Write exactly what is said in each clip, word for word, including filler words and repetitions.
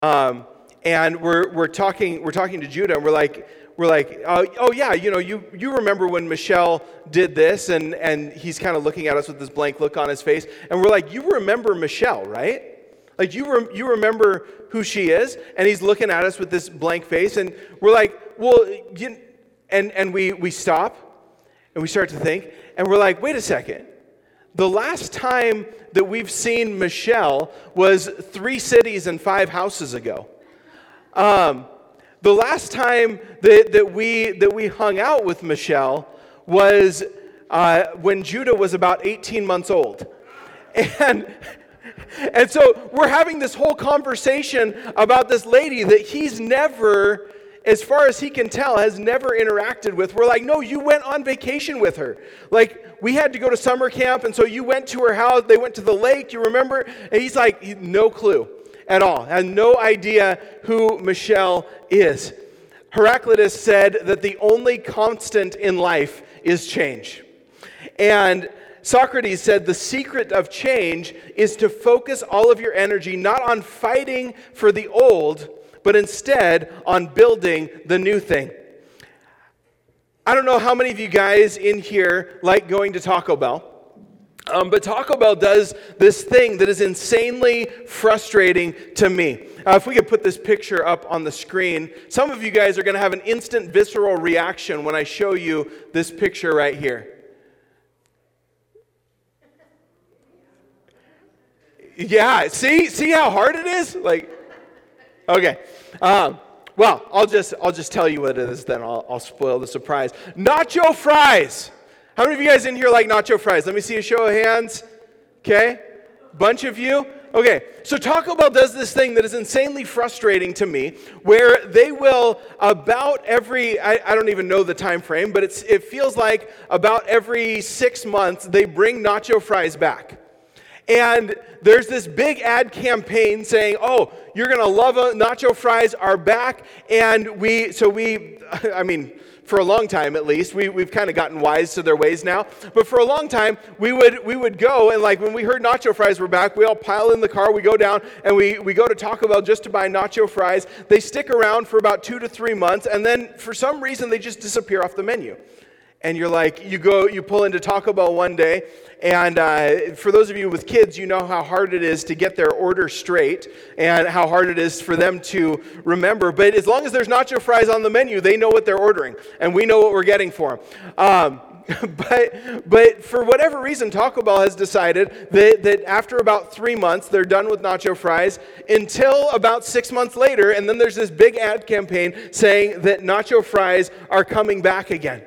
Um, and we're we're talking we're talking to Judah, and we're like we're like uh, oh yeah, you know you you remember when Michelle did this, and and he's kind of looking at us with this blank look on his face, and we're like, you remember Michelle, right? Like you rem- you remember who she is, and he's looking at us with this blank face, and we're like, well, you, and and we we stop, and we start to think, and we're like, wait a second. The last time that we've seen Michelle was three cities and five houses ago. Um, the last time that, that we that we hung out with Michelle was uh, when Judah was about eighteen months old, and and so we're having this whole conversation about this lady that he's never, as far as he can tell, has never interacted with. We're like, no, you went on vacation with her. Like, we had to go to summer camp, and so you went to her house. They went to the lake, you remember? And he's like, he, no clue at all. Has no idea who Michelle is. Heraclitus said that the only constant in life is change. And Socrates said the secret of change is to focus all of your energy not on fighting for the old, but instead on building the new thing. I don't know how many of you guys in here like going to Taco Bell, um, but Taco Bell does this thing that is insanely frustrating to me. Uh, if we could put this picture up on the screen, some of you guys are going to have an instant visceral reaction when I show you this picture right here. Yeah, see, see how hard it is? Like, okay. Um, well, I'll just I'll just tell you what it is. Then I'll I'll spoil the surprise. Nacho fries. How many of you guys in here like nacho fries? Let me see a show of hands. Okay, bunch of you. Okay, so Taco Bell does this thing that is insanely frustrating to me, where they will about every I, I don't even know the time frame, but it's it feels like about every six months they bring nacho fries back. And there's this big ad campaign saying, oh, you're going to love it. Nacho fries are back. And we, so we, I mean, for a long time at least, we, we've kind of gotten wise to their ways now. But for a long time, we would we would go, and like when we heard nacho fries were back, we all pile in the car, we go down, and we, we go to Taco Bell just to buy nacho fries. They stick around for about two to three months, and then for some reason, they just disappear off the menu. And you're like, you go, you pull into Taco Bell one day, and uh, for those of you with kids, you know how hard it is to get their order straight and how hard it is for them to remember. But as long as there's nacho fries on the menu, they know what they're ordering, and we know what we're getting for them. Um, but but for whatever reason, Taco Bell has decided that, that after about three months, they're done with nacho fries until about six months later, and then there's this big ad campaign saying that nacho fries are coming back again.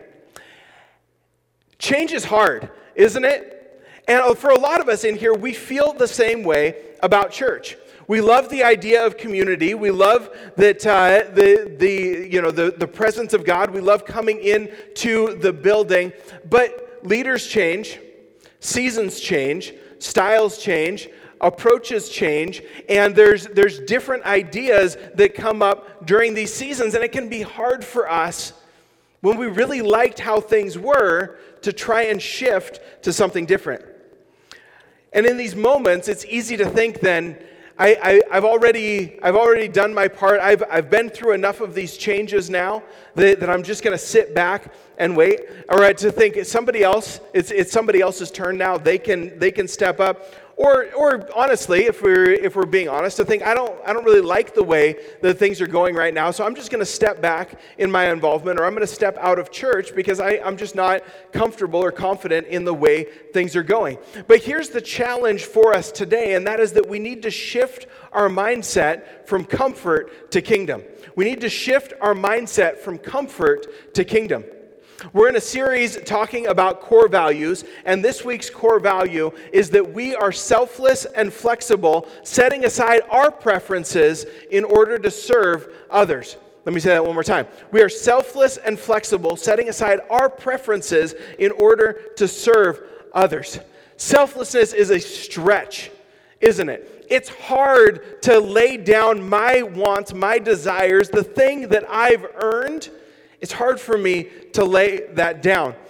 Change is hard, isn't it? And for a lot of us in here, we feel the same way about church. We love the idea of community. We love that uh, the the you know the, the presence of God. We love coming in to the building. But leaders change, seasons change, styles change, approaches change, and there's there's different ideas that come up during these seasons, and it can be hard for us when we really liked how things were to try and shift to something different. And in these moments, it's easy to think then, I, I, I've already I've already done my part. I've I've been through enough of these changes now that, that I'm just going to sit back and wait. Or to think it's somebody else, it's it's somebody else's turn now. They can they can step up. Or, or honestly, if we're if we're being honest, to think I don't I don't really like the way that things are going right now, so I'm just going to step back in my involvement, or I'm going to step out of church because I, I'm just not comfortable or confident in the way things are going. But here's the challenge for us today, and that is that we need to shift our mindset from comfort to kingdom. We need to shift our mindset from comfort to kingdom. We're in a series talking about core values, and this week's core value is that we are selfless and flexible, setting aside our preferences in order to serve others. Let me say that one more time. We are selfless and flexible, setting aside our preferences in order to serve others. Selflessness is a stretch, isn't it? It's hard to lay down my wants, my desires, the thing that I've earned. It's hard for me to lay that down.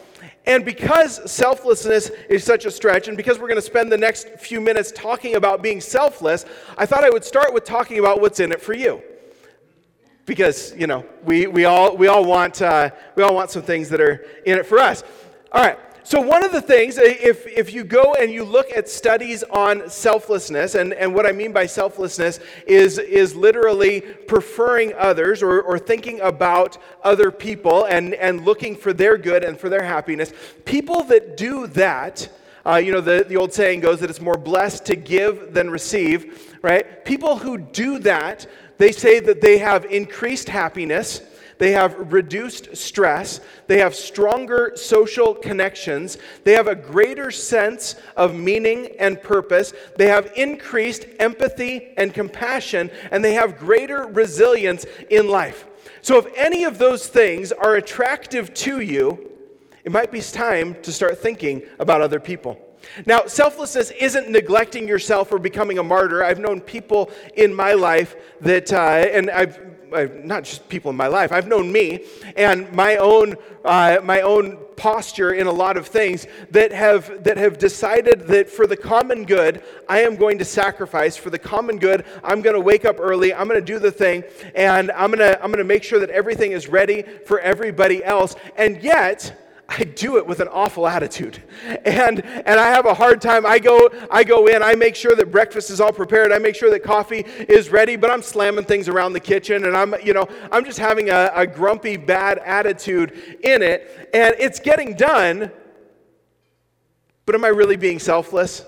And because selflessness is such a stretch, and because we're going to spend the next few minutes talking about being selfless, I thought I would start with talking about what's in it for you. Because, you know, we, we all we all want uh, we all want some things that are in it for us. All right. So one of the things, if if you go and you look at studies on selflessness, and, and what I mean by selflessness is, is literally preferring others or, or thinking about other people and, and looking for their good and for their happiness. People that do that, uh, you know, the, the old saying goes that it's more blessed to give than receive, right? People who do that, they say that they have increased happiness. They have reduced stress. They have stronger social connections. They have a greater sense of meaning and purpose. They have increased empathy and compassion, and they have greater resilience in life. So if any of those things are attractive to you, it might be time to start thinking about other people. Now, selflessness isn't neglecting yourself or becoming a martyr. I've known people in my life that, uh, and I've not just people in my life, I've known me and my own uh, my own posture in a lot of things that have that have decided that for the common good, I am going to sacrifice. For the common good, I'm going to wake up early, I'm going to do the thing, and I'm going to I'm going to make sure that everything is ready for everybody else. And yet, I do it with an awful attitude. And and I have a hard time. I go I go in, I make sure that breakfast is all prepared. I make sure that coffee is ready, but I'm slamming things around the kitchen, and I'm, you know, I'm just having a, a grumpy, bad attitude in it, and it's getting done, but am I really being selfless?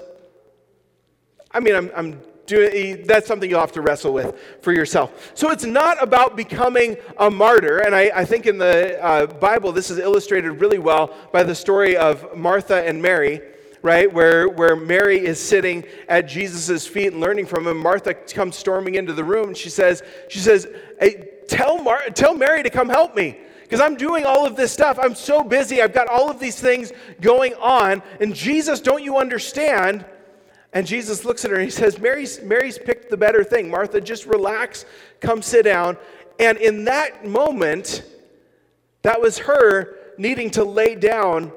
I mean, I'm I'm Do, that's something you'll have to wrestle with for yourself. So it's not about becoming a martyr, and I, I think in the uh, Bible this is illustrated really well by the story of Martha and Mary, right? Where, where Mary is sitting at Jesus' feet and learning from him. Martha comes storming into the room, and she says, she says, hey, tell, Mar- tell Mary to come help me. Because I'm doing all of this stuff. I'm so busy. I've got all of these things going on. And Jesus, don't you understand? And Jesus looks at her and he says, Mary's, Mary's picked the better thing. Martha, just relax, come sit down. And in that moment, that was her needing to lay down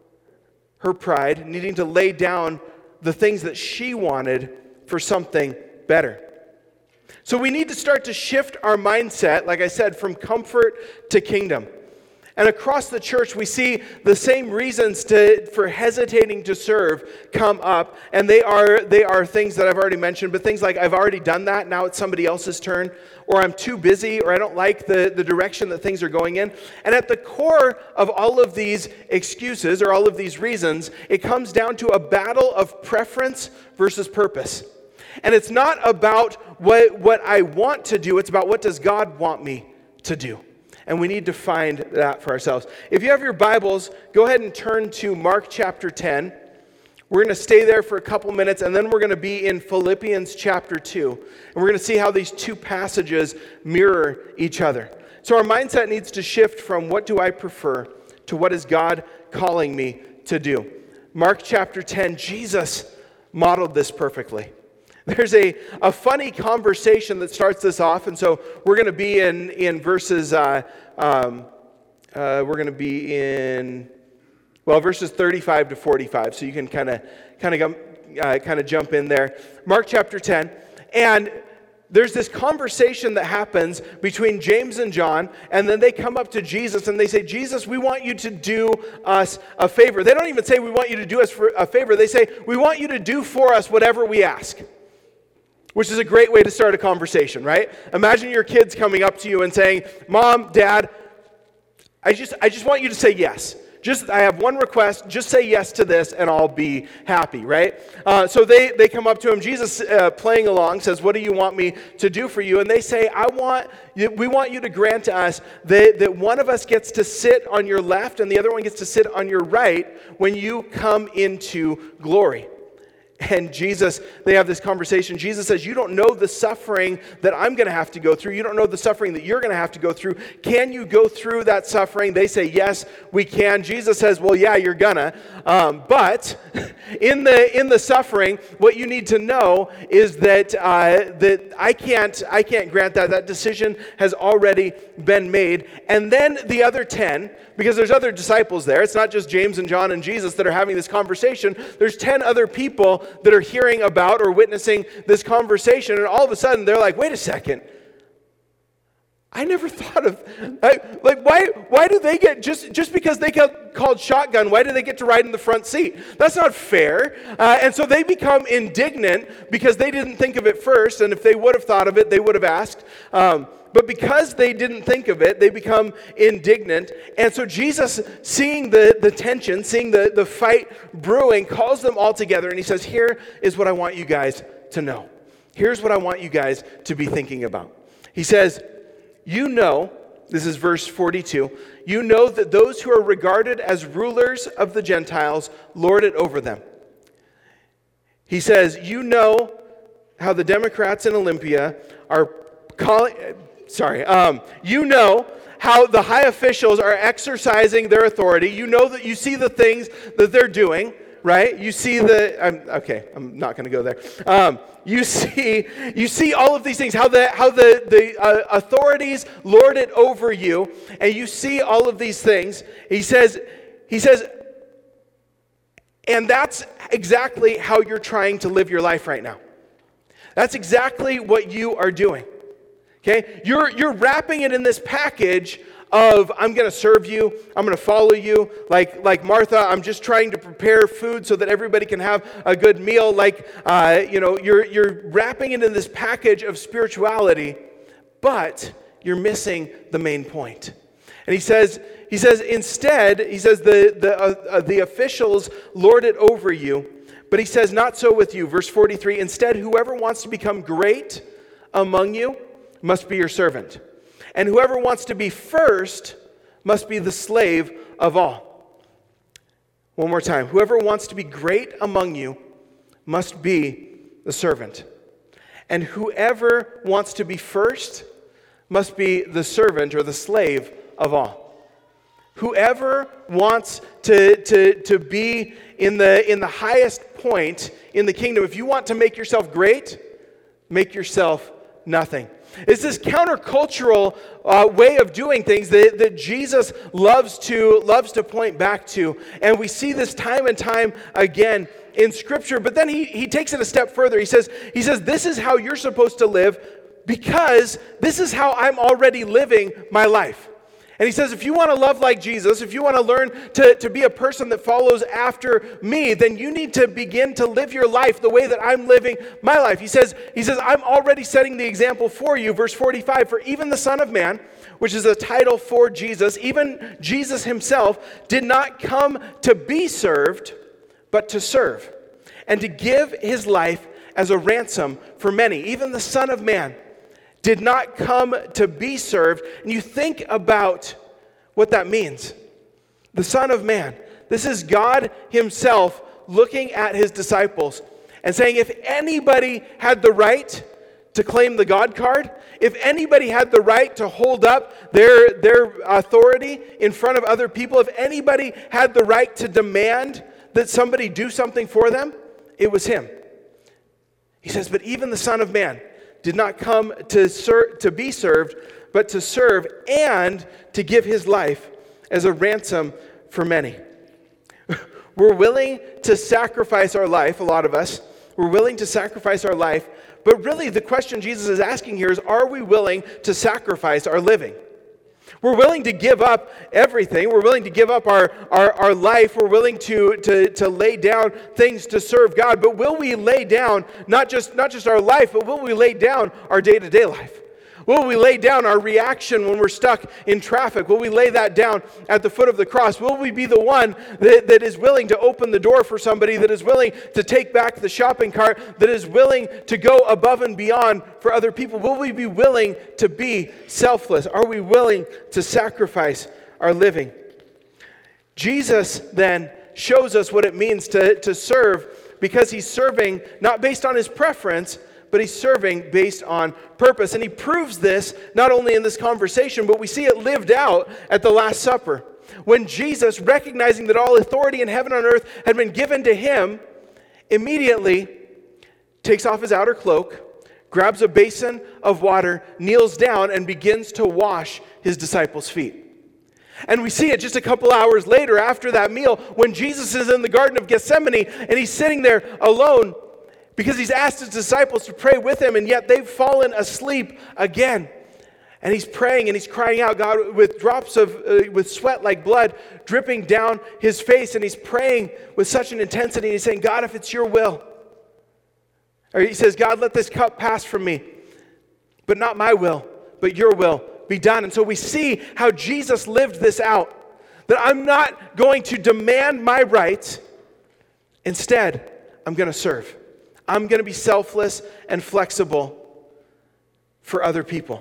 her pride, needing to lay down the things that she wanted for something better. So we need to start to shift our mindset, like I said, from comfort to kingdom. And across the church, we see the same reasons to, for hesitating to serve come up. And they are they are things that I've already mentioned, but things like, I've already done that, now it's somebody else's turn, or I'm too busy, or I don't like the, the direction that things are going in. And at the core of all of these excuses, or all of these reasons, it comes down to a battle of preference versus purpose. And it's not about what, what I want to do, it's about what does God want me to do. And we need to find that for ourselves. If you have your Bibles, go ahead and turn to Mark chapter ten. We're going to stay there for a couple minutes, and then we're going to be in Philippians chapter two. And we're going to see how these two passages mirror each other. So our mindset needs to shift from what do I prefer to what is God calling me to do. Mark chapter ten, Jesus modeled this perfectly. There's a, a funny conversation that starts this off, and so we're going to be in, in verses, uh, um, uh, we're going to be in, well, verses thirty-five to forty-five, so you can kind of kind of uh, kind of jump in there. Mark chapter ten, and there's this conversation that happens between James and John, and then they come up to Jesus and they say, Jesus, we want you to do us a favor. They don't even say we want you to do us for a favor. They say, we want you to do for us whatever we ask. Which is a great way to start a conversation, right? Imagine your kids coming up to you and saying, Mom, Dad, I just I just want you to say yes. Just I have one request. Just say yes to this, and I'll be happy, right? Uh, so they, they come up to him. Jesus, uh, playing along, says, what do you want me to do for you? And they say, I want we want you to grant to us that, that one of us gets to sit on your left and the other one gets to sit on your right when you come into glory. And Jesus, they have this conversation. Jesus says, you don't know the suffering that I'm going to have to go through. You don't know the suffering that you're going to have to go through. Can you go through that suffering? They say, yes, we can. Jesus says, well, yeah, you're gonna. Um, but in the in the suffering, what you need to know is that uh, that I can't I can't grant that. That decision has already been made. And then the other ten, because there's other disciples there. It's not just James and John and Jesus that are having this conversation. There's ten other people that are hearing about or witnessing this conversation. And all of a sudden, they're like, wait a second. I never thought of, like, like why why do they get, just, just because they got called shotgun, why do they get to ride in the front seat? That's not fair. Uh, and so they become indignant because they didn't think of it first. And if they would have thought of it, they would have asked. Um, But because they didn't think of it, they become indignant. And so Jesus, seeing the, the tension, seeing the, the fight brewing, calls them all together. And he says, here is what I want you guys to know. Here's what I want you guys to be thinking about. He says, you know, this is verse forty-two, you know that those who are regarded as rulers of the Gentiles lord it over them. He says, you know how the Democrats in Olympia are calling... Sorry, um, you know how the high officials are exercising their authority. You know that you see the things that they're doing, right? You see the, I'm, okay, I'm not going to go there. Um, you see, you see all of these things, how the how the the uh, authorities lord it over you, and you see all of these things. He says, he says, and that's exactly how you're trying to live your life right now. That's exactly what you are doing. Okay, you're you're wrapping it in this package of I'm going to serve you, I'm going to follow you. Like like Martha, I'm just trying to prepare food so that everybody can have a good meal. Like uh, you know, you're you're wrapping it in this package of spirituality, but you're missing the main point. And he says he says instead he says the the uh, uh, the officials lord it over you, but he says not so with you. Verse forty-three. Instead, whoever wants to become great among you must be your servant. And whoever wants to be first must be the slave of all. One more time. Whoever wants to be great among you must be the servant. And whoever wants to be first must be the servant or the slave of all. Whoever wants to, to, to be in the, in the highest point in the kingdom, if you want to make yourself great, make yourself nothing. It's this countercultural uh, way of doing things that, that Jesus loves to loves to point back to. And we see this time and time again in Scripture. But then he, he takes it a step further. He says, he says, this is how you're supposed to live because this is how I'm already living my life. And he says, if you want to love like Jesus, if you want to learn to, to be a person that follows after me, then you need to begin to live your life the way that I'm living my life. He says, he says, I'm already setting the example for you. Verse forty-five, for even the Son of Man, which is a title for Jesus, even Jesus himself did not come to be served, but to serve, and to give his life as a ransom for many. Even the Son of Man did not come to be served. And you think about what that means. The Son of Man. This is God himself looking at his disciples and saying, if anybody had the right to claim the God card, if anybody had the right to hold up their, their authority in front of other people, if anybody had the right to demand that somebody do something for them, it was him. He says, but even the Son of Man did not come to ser- to be served, but to serve and to give his life as a ransom for many. We're willing to sacrifice our life, a lot of us. We're willing to sacrifice our life, but really the question Jesus is asking here is, are we willing to sacrifice our living? We're willing to give up everything. We're willing to give up our, our, our life. We're willing to, to, to lay down things to serve God. But will we lay down not just, not just our life, but will we lay down our day-to-day life? Will we lay down our reaction when we're stuck in traffic? Will we lay that down at the foot of the cross? Will we be the one that, that is willing to open the door for somebody, that is willing to take back the shopping cart, that is willing to go above and beyond for other people? Will we be willing to be selfless? Are we willing to sacrifice our living? Jesus then shows us what it means to, to serve because he's serving not based on his preference, but he's serving based on purpose. And he proves this not only in this conversation, but we see it lived out at the Last Supper. When Jesus, recognizing that all authority in heaven and on earth had been given to him, immediately takes off his outer cloak, grabs a basin of water, kneels down, and begins to wash his disciples' feet. And we see it just a couple hours later after that meal when Jesus is in the Garden of Gethsemane and he's sitting there alone because he's asked his disciples to pray with him, and yet they've fallen asleep again. And he's praying and he's crying out, God, with drops of, uh, with sweat like blood dripping down his face. And he's praying with such an intensity. And he's saying, God, if it's your will. Or he says, God, let this cup pass from me. But not my will, but your will be done. And so we see how Jesus lived this out. That I'm not going to demand my rights. Instead, I'm going to serve. I'm going to be selfless and flexible for other people.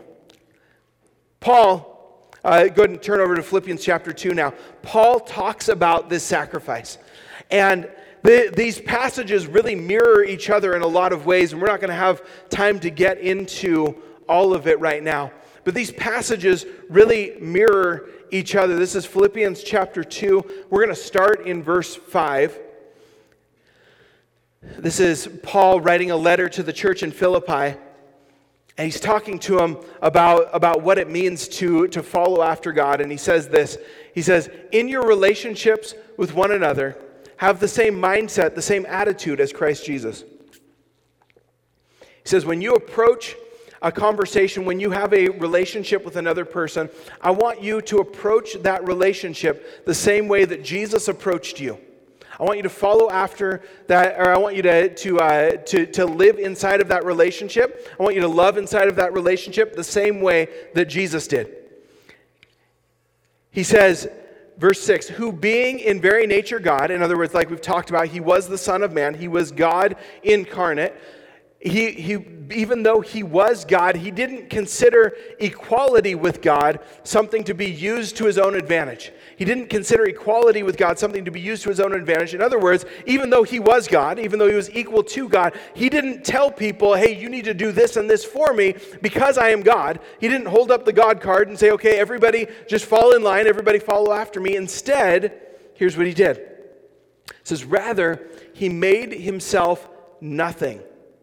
Paul, uh, go ahead and turn over to Philippians chapter two now. Paul talks about this sacrifice. And the, these passages really mirror each other in a lot of ways, and we're not going to have time to get into all of it right now. But these passages really mirror each other. This is Philippians chapter two. We're going to start in verse five. This is Paul writing a letter to the church in Philippi. And he's talking to them about, about what it means to, to follow after God. And he says this. He says, in your relationships with one another, have the same mindset, the same attitude as Christ Jesus. He says, when you approach a conversation, when you have a relationship with another person, I want you to approach that relationship the same way that Jesus approached you. I want you to follow after that, or I want you to, to, uh, to, to live inside of that relationship. I want you to love inside of that relationship the same way that Jesus did. He says, verse six, who being in very nature God, in other words, like we've talked about, he was the Son of Man, he was God incarnate. He, he, even though he was God, he didn't consider equality with God something to be used to his own advantage. He didn't consider equality with God something to be used to his own advantage. In other words, even though he was God, even though he was equal to God, he didn't tell people, hey, you need to do this and this for me because I am God. He didn't hold up the God card and say, okay, everybody just fall in line, everybody follow after me. Instead, here's what he did. It says, rather, he made himself nothing.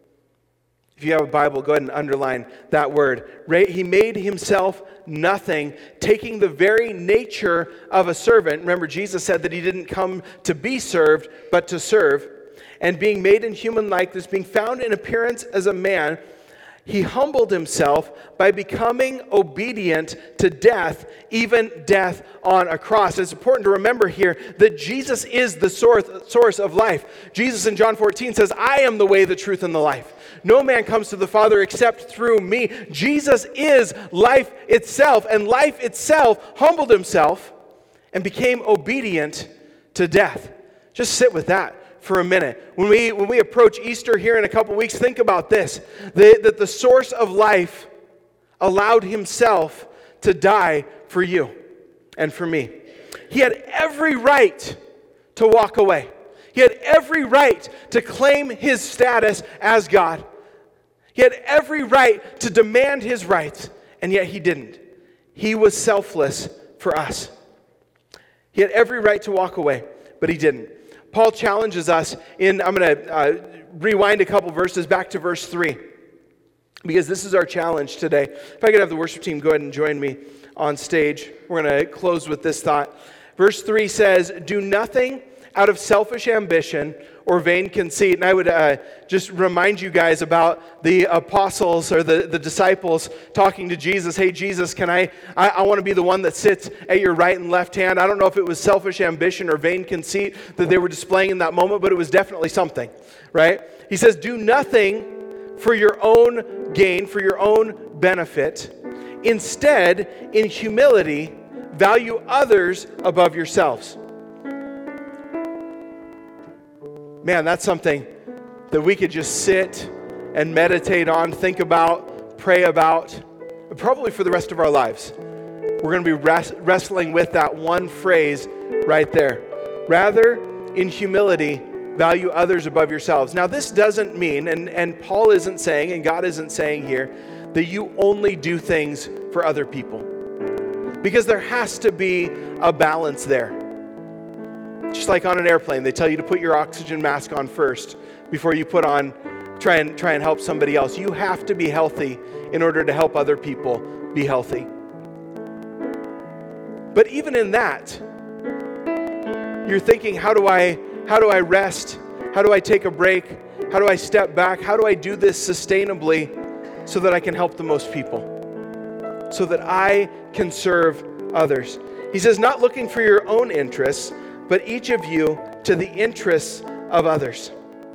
If you have a Bible, go ahead and underline that word. He made himself nothing, taking the very nature of a servant. Remember, Jesus said that he didn't come to be served, but to serve. And being made in human likeness, being found in appearance as a man, he humbled himself by becoming obedient to death, even death on a cross. And it's important to remember here that Jesus is the source, source of life. Jesus in John fourteen says, I am the way, the truth, and the life. No man comes to the Father except through me. Jesus is life itself, and life itself humbled himself and became obedient to death. Just sit with that for a minute. When we when we approach Easter here in a couple weeks, think about this. The, that the source of life allowed himself to die for you and for me. He had every right to walk away. He had every right to claim his status as God. He had every right to demand his rights, and yet he didn't. He was selfless for us. He had every right to walk away, but he didn't. Paul challenges us in, I'm going to uh, rewind a couple verses back to verse three, because this is our challenge today. If I could have the worship team go ahead and join me on stage. We're going to close with this thought. Verse three says, do nothing out of selfish ambition or vain conceit. And I would uh, just remind you guys about the apostles or the, the disciples talking to Jesus. Hey, Jesus, can I, I, I want to be the one that sits at your right and left hand. I don't know if it was selfish ambition or vain conceit that they were displaying in that moment, but it was definitely something, right? He says, do nothing for your own gain, for your own benefit. Instead, in humility, value others above yourselves. Man, that's something that we could just sit and meditate on, think about, pray about, probably for the rest of our lives. We're going to be res- wrestling with that one phrase right there. Rather, in humility, value others above yourselves. Now, this doesn't mean, and, and Paul isn't saying, and God isn't saying here, that you only do things for other people. Because there has to be a balance there. Just like on an airplane, they tell you to put your oxygen mask on first before you put on, try and try and help somebody else. You have to be healthy in order to help other people be healthy. But even in that, you're thinking, how do I how do I rest? How do I take a break? How do I step back? How do I do this sustainably so that I can help the most people? So that I can serve others. He says, not looking for your own interests, but each of you to the interests of others.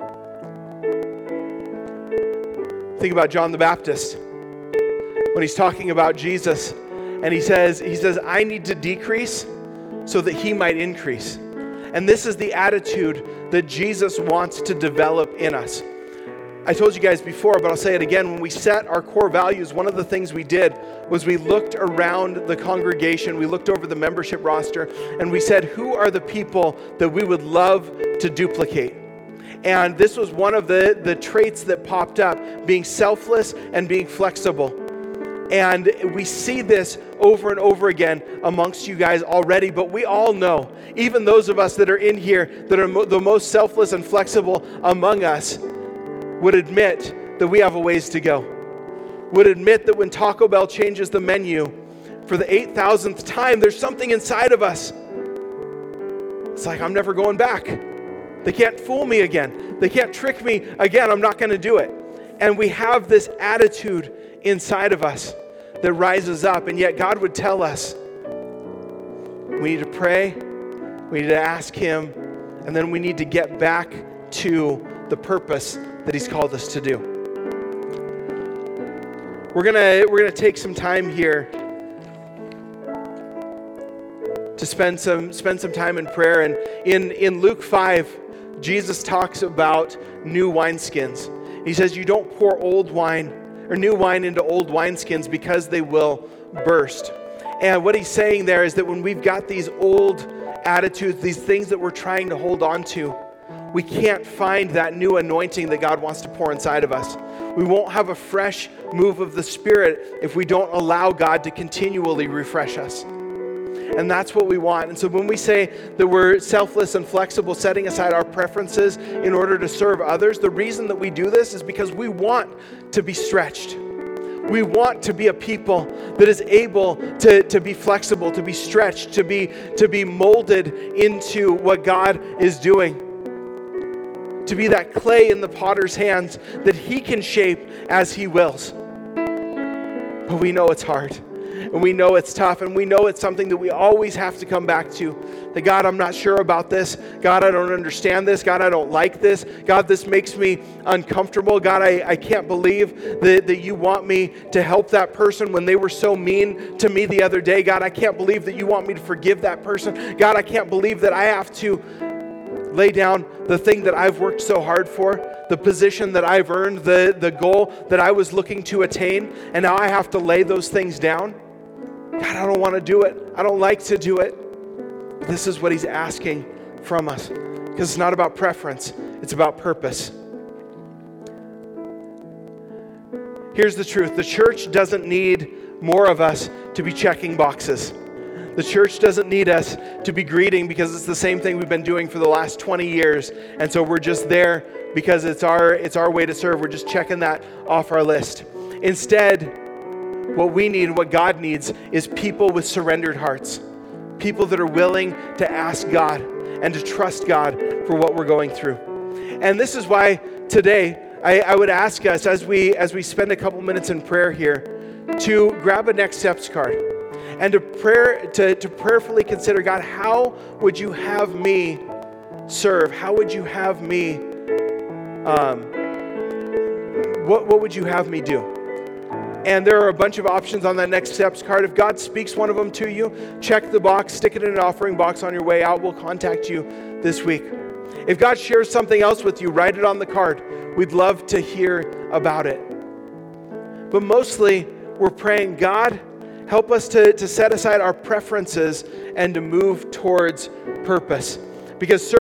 Think about John the Baptist when he's talking about Jesus, and he says, he says, I need to decrease so that he might increase. And this is the attitude that Jesus wants to develop in us. I told you guys before, but I'll say it again. When we set our core values, one of the things we did was we looked around the congregation, we looked over the membership roster, and we said, who are the people that we would love to duplicate? And this was one of the, the traits that popped up, being selfless and being flexible. And we see this over and over again amongst you guys already, but we all know, even those of us that are in here that are mo- the most selfless and flexible among us would admit that we have a ways to go. Would admit that when Taco Bell changes the menu for the eight thousandth time, there's something inside of us. It's like, I'm never going back. They can't fool me again. They can't trick me again. I'm not going to do it. And we have this attitude inside of us that rises up, and yet God would tell us we need to pray, we need to ask him, and then we need to get back to the purpose that he's called us to do. We're gonna we're gonna take some time here to spend some spend some time in prayer. And in, in Luke five, Jesus talks about new wineskins. He says you don't pour old wine or new wine into old wineskins because they will burst. And what he's saying there is that when we've got these old attitudes, these things that we're trying to hold on to, we can't find that new anointing that God wants to pour inside of us. We won't have a fresh move of the Spirit if we don't allow God to continually refresh us. And that's what we want. And so when we say that we're selfless and flexible, setting aside our preferences in order to serve others, the reason that we do this is because we want to be stretched. We want to be a people that is able to, to be flexible, to be stretched, to be, to be molded into what God is doing. To be that clay in the potter's hands that he can shape as he wills. But we know it's hard. And we know it's tough, and we know it's something that we always have to come back to. That God, I'm not sure about this. God, I don't understand this. God, I don't like this. God, this makes me uncomfortable. God, I, I can't believe that, that you want me to help that person when they were so mean to me the other day. God, I can't believe that you want me to forgive that person. God, I can't believe that I have to lay down the thing that I've worked so hard for, the position that I've earned, the, the goal that I was looking to attain, and now I have to lay those things down. God, I don't want to do it. I don't like to do it. But this is what he's asking from us. Because it's not about preference. It's about purpose. Here's the truth. The church doesn't need more of us to be checking boxes. The church doesn't need us to be greeting because it's the same thing we've been doing for the last twenty years. And so we're just there because it's our, it's our way to serve. We're just checking that off our list. Instead, what we need, what God needs, is people with surrendered hearts. People that are willing to ask God and to trust God for what we're going through. And this is why today, I, I would ask us as we as we spend a couple minutes in prayer here, to grab a next steps card and to prayer to, to prayerfully consider, God, how would you have me serve? How would you have me, um, what, what would you have me do? And there are a bunch of options on that next steps card. If God speaks one of them to you, check the box, stick it in an offering box on your way out. We'll contact you this week. If God shares something else with you, write it on the card. We'd love to hear about it. But mostly, we're praying, God, help us to, to set aside our preferences and to move towards purpose. Because